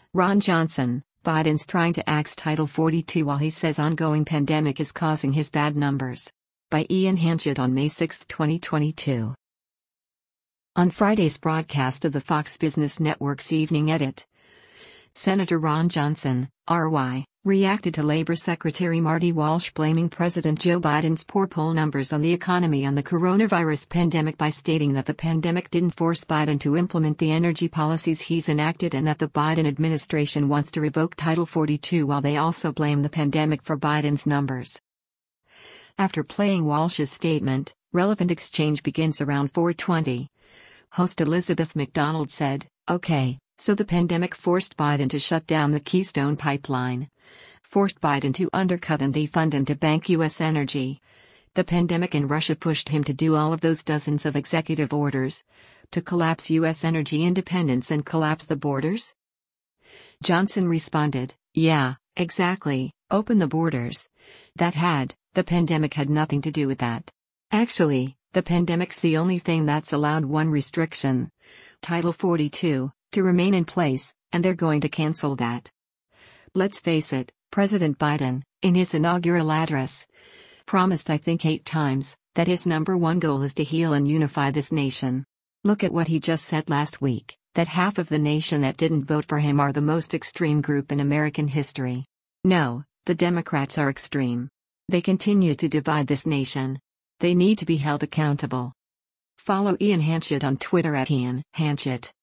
Ron Johnson, Biden's trying to axe Title 42 while he says ongoing pandemic is causing his bad numbers. By Ian Hanchett on May 6, 2022. On Friday's broadcast of the Fox Business Network's Evening Edit, Senator Ron Johnson, RY, reacted to Labor Secretary Marty Walsh blaming President Joe Biden's poor poll numbers on the economy on the coronavirus pandemic by stating that the pandemic didn't force Biden to implement the energy policies he's enacted and that the Biden administration wants to revoke Title 42 while they also blame the pandemic for Biden's numbers. After playing Walsh's statement, relevant exchange begins around 4:20. Host Elizabeth McDonald said, "Okay, so the pandemic forced Biden to shut down the Keystone Pipeline. Forced Biden to undercut and defund and to bank U.S. energy. The pandemic in Russia pushed him to do all of those dozens of executive orders. To collapse U.S. energy independence and collapse the borders?" Johnson responded, "Yeah, exactly, open the borders. The pandemic had nothing to do with that. Actually, the pandemic's the only thing that's allowed one restriction. Title 42, to remain in place, and they're going to cancel that." Let's face it, President Biden, in his inaugural address, promised I think 8 times, that his number one goal is to heal and unify this nation. Look at what he just said last week, that half of the nation that didn't vote for him are the most extreme group in American history. No, the Democrats are extreme. They continue to divide this nation. They need to be held accountable. Follow Ian Hanchett on Twitter @IanHanchett.